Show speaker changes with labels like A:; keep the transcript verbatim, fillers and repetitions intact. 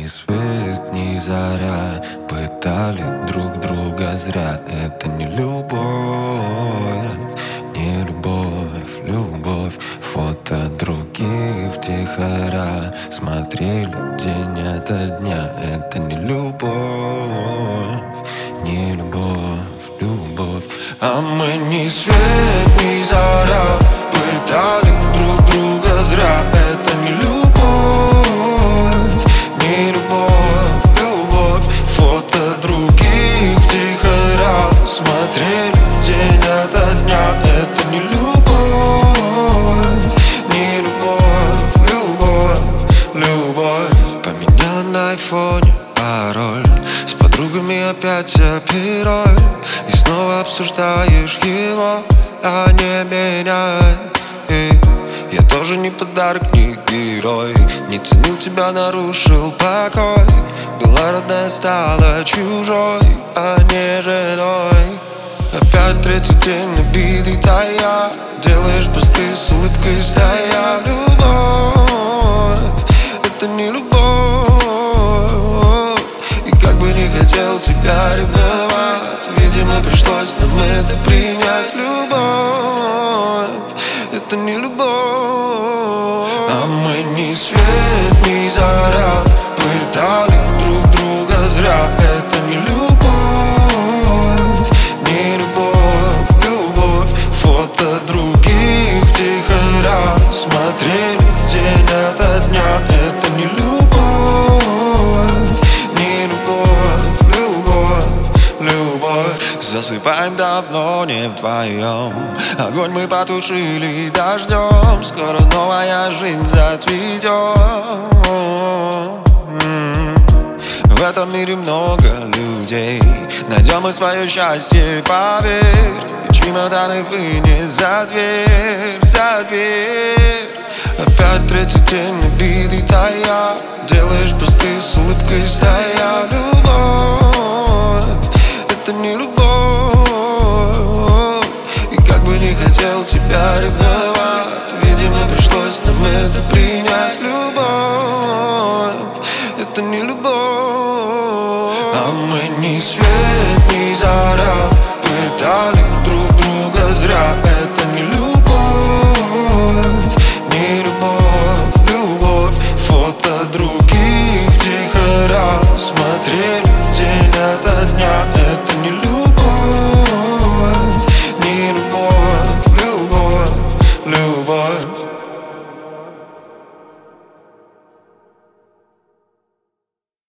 A: свет, ни заря пытали друг друга зря. Это не любовь, не любовь, любовь. Фото других втихаря смотрели день ото дня. Это не любовь, не любовь, любовь. А мы ни свет, ни заря пытали друг друга зря. Это не любовь, не любовь, любовь. Фото других втихаря смотрели день ото дня. Это не любовь, не любовь, любовь, любовь. Поменяла на айфоне пароль, с подругами опять опероль, и снова обсуждаешь его, а не меня. И я тоже не подарок, не герой, не ценил тебя, нарушил покой. Была родная, стала чужой, а не женой. Опять третий день набитый тая, делаешь посты с улыбкой стоя. Любовь, это не любовь. И как бы не хотел тебя ревновать, видимо, пришлось нам это принять. Любовь, это не любовь. А мы ни свет, ни заря пытали друг друга зря. Это не любовь, не любовь, любовь. Фото других втихаря смотрели день ото дня. Это не любовь, не любовь, любовь, любовь. Засыпаем давно не вдвоем, огонь мы потушили дождем. Скоро новая жизнь зацветет. В этом мире много людей, найдем мы свое счастье, поверь. Чемоданы вынес за дверь, за дверь. Опять третий день набитый тая, делаешь посты с улыбкой стоя.